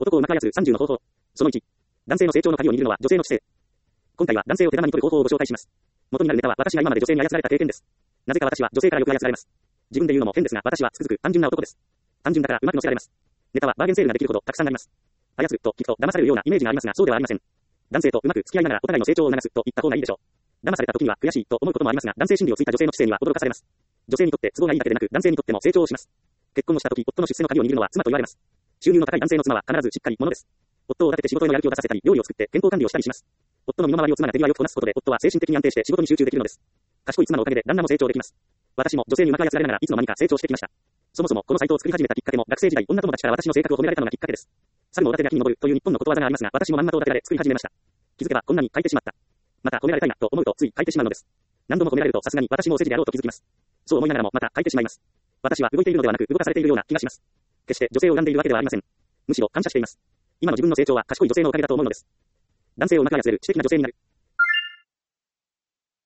男をうまく操る30の方法。その1。男性の成長の鍵を握るのは女性の知性。今回は男性を手玉に取る方法をご紹介します。元になるネタは私が今まで女性に操られた経験です。なぜか私は女性からよく操られます。自分で言うのも変ですが、私はつくづく単純な男です。単純だからうまく乗せられます。ネタはバーゲンセールができるほどたくさんあります。操ると聞くと騙されるようなイメージがありますが、そうではありません。男性とうまく付き合いながらお互いの成長を促すと言った方がいいでしょう。騙された時には悔しいと思うこともありますが、男性心理をついた女性の知性には驚かされます。女性にとって都合がいいだけでなく、男性にとっても成長をします。結婚をした時、夫の出世の鍵を握るのは妻と言われます。収入の高い男性の妻は必ずしっかり者です。夫を立てて仕事へのやる気を出させたり、料理を作って健康管理をしたりします。夫の身の回りを妻が手際よくこなすことで、夫は精神的に安定して仕事に集中できるのです。賢い妻のおかげで旦那も成長できます。私も女性にうまく操られながらいつの間にか成長してきました。そもそもこのサイトを作り始めたきっかけも学生時代女友達から私の性格を褒められたのがきっかけです。猿のおだてで秋に登るという日本のことわざがありますが、私もまんまとおだてられ作り始めました。気づけばこんなに書いてしまった。また褒められたいなと思うとつい書いてしまうのです。何度も褒められるとさすがに私もお世辞であろうと気づきます。そう思いながらもまた書いてしまいます。私は動いているのではなく動かされているような気がします。決して女性を恨んでいるわけではありません。むしろ感謝しています。今の自分の成長は賢い女性のおかげだと思うのです。男性をうまく操れる知的な女性になる。